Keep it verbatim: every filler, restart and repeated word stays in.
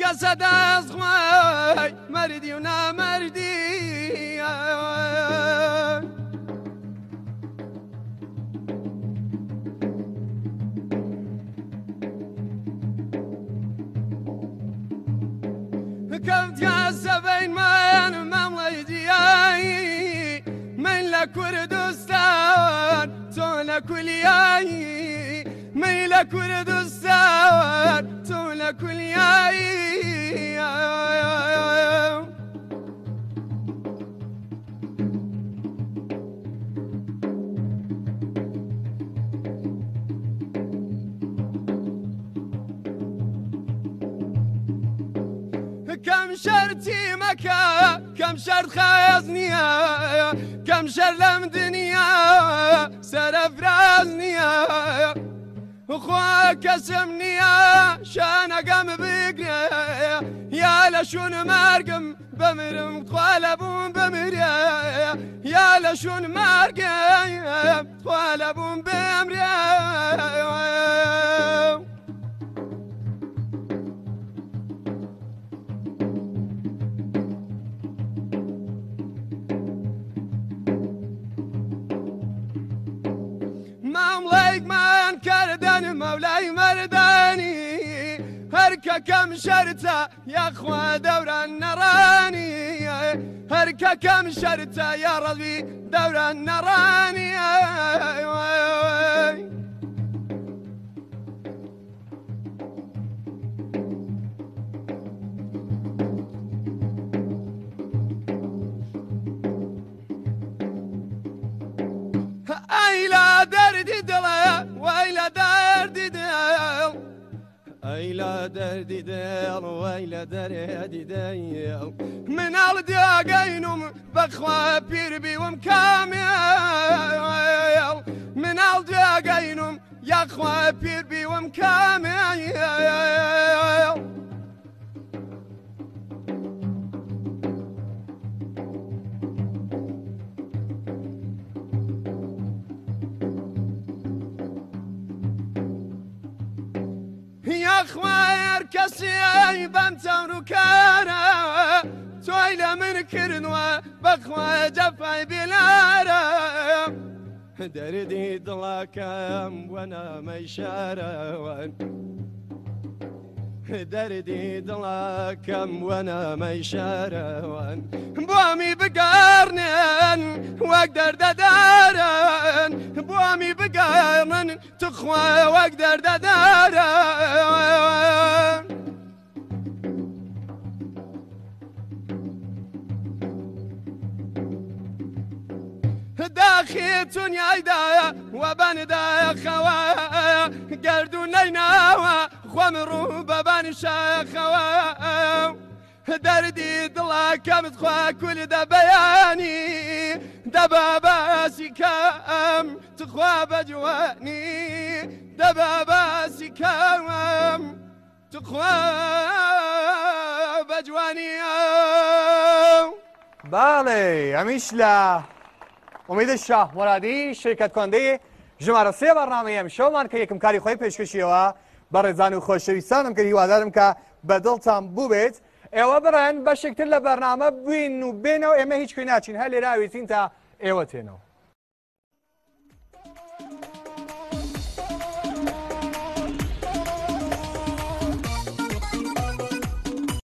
جسد از خواه مردی و نمردی كم تياسى بين من ممليدياي من لكردستان تولا كلياي من لكردستان تولا كلياي كم شرتي مكا كم شرط خازنيا كم شر لم دنيا سرفرازنيا اخوا كسمنيا شانا قم بقريا يا لشون مرقم بمرم طالبون بمريا يا لشون مرقم طالبون بمريا ممليك من كردن مولاي مرداني هركا كم شرطة يا اخوة دورة النراني هركا كم شرطة يا ربي دورة النراني أيلا دردي دلا ويلا دردي دل أيلا دردي دل ويلا دردي دل من الدقينم بخوا بيربي ومكامل من الدقينم يا خوا بيربي ومكامل يا خوار كسي بنتون وكارا تويلة من كرنوا بخوا جفاي بلارا دردي ضلاكم وانا ميشارا دردي ضلاكم وانا ميشارا بوامي بقارنن واقدر ددارن بوامي بقارنن تخوى واقدر ددارن داخيتون يا ايدايا وبان دايا خوايا قردون نيناوا خمرو ببان شاخوا دردي ضلا كم تخوا كل دا بياني دباباسي كم تخوا بجواني دباباسي كم تخوا بجواني بله همیش لا امید شاه مرادی شرکت کننده ژمارە سێ بەڕنامەی ئەمشەومان کە یەکم کاری خۆی پێشکەشیەوە بە ڕێزان و خۆشەویستانم کە هیوادارم کە بەدڵتان بوو بێت ئێوە بڕێن بەشێکتر لە بەرنامە بوین و بێنەوە ئێمە هیچ کوێ ناچین هەر لێرە ئاوێتین تا ئێوە تێنەوە